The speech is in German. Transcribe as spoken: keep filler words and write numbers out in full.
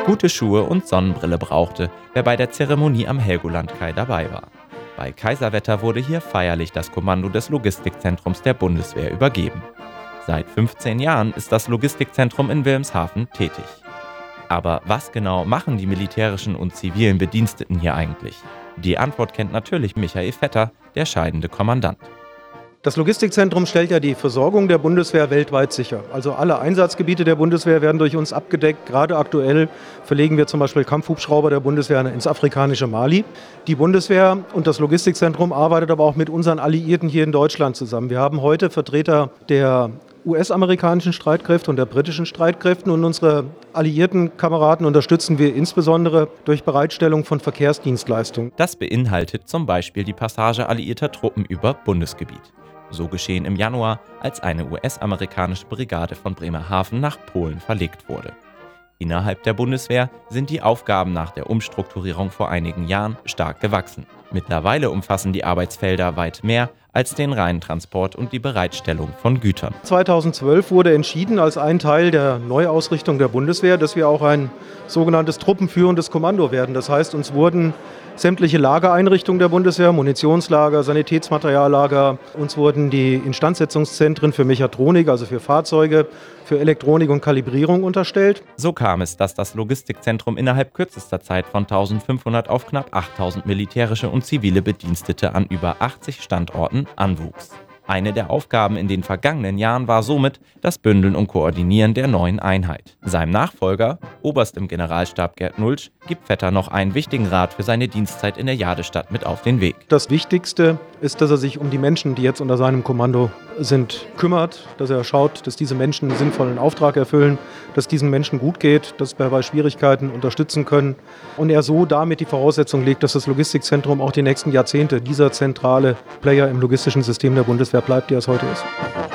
Gute Schuhe und Sonnenbrille brauchte, wer bei der Zeremonie am Helgoland-Kai dabei war. Bei Kaiserwetter wurde hier feierlich das Kommando des Logistikzentrums der Bundeswehr übergeben. Seit fünfzehn Jahren ist das Logistikzentrum in Wilhelmshaven tätig. Aber was genau machen die militärischen und zivilen Bediensteten hier eigentlich? Die Antwort kennt natürlich Michael Vetter, der scheidende Kommandant. Das Logistikzentrum stellt ja die Versorgung der Bundeswehr weltweit sicher. Also alle Einsatzgebiete der Bundeswehr werden durch uns abgedeckt. Gerade aktuell verlegen wir zum Beispiel Kampfhubschrauber der Bundeswehr ins afrikanische Mali. Die Bundeswehr und das Logistikzentrum arbeitet aber auch mit unseren Alliierten hier in Deutschland zusammen. Wir haben heute Vertreter der U S-amerikanischen Streitkräfte und der britischen Streitkräfte und unsere alliierten Kameraden unterstützen wir insbesondere durch Bereitstellung von Verkehrsdienstleistungen. Das beinhaltet zum Beispiel die Passage alliierter Truppen über Bundesgebiet. So geschehen im Januar, als eine U S-amerikanische Brigade von Bremerhaven nach Polen verlegt wurde. Innerhalb der Bundeswehr sind die Aufgaben nach der Umstrukturierung vor einigen Jahren stark gewachsen. Mittlerweile umfassen die Arbeitsfelder weit mehr als den reinen Transport und die Bereitstellung von Gütern. zweitausendzwölf wurde entschieden, als ein Teil der Neuausrichtung der Bundeswehr, dass wir auch ein sogenanntes truppenführendes Kommando werden. Das heißt, uns wurden sämtliche Lagereinrichtungen der Bundeswehr, Munitionslager, Sanitätsmateriallager, uns wurden die Instandsetzungszentren für Mechatronik, also für Fahrzeuge, für Elektronik und Kalibrierung unterstellt. So kam es, dass das Logistikzentrum innerhalb kürzester Zeit von eintausendfünfhundert auf knapp achttausend militärische und zivile Bedienstete an über achtzig Standorten anwuchs. Eine der Aufgaben in den vergangenen Jahren war somit das Bündeln und Koordinieren der neuen Einheit. Seinem Nachfolger, Oberst im Generalstab Gerd Nulsch, gibt Vetter noch einen wichtigen Rat für seine Dienstzeit in der Jadestadt mit auf den Weg. Das Wichtigste ist, dass er sich um die Menschen, die jetzt unter seinem Kommando sind, kümmert, dass er schaut, dass diese Menschen einen sinnvollen Auftrag erfüllen, dass diesen Menschen gut geht, dass wir bei Schwierigkeiten unterstützen können und er so damit die Voraussetzung legt, dass das Logistikzentrum auch die nächsten Jahrzehnte dieser zentrale Player im logistischen System der Bundeswehr bleibt, der es heute ist.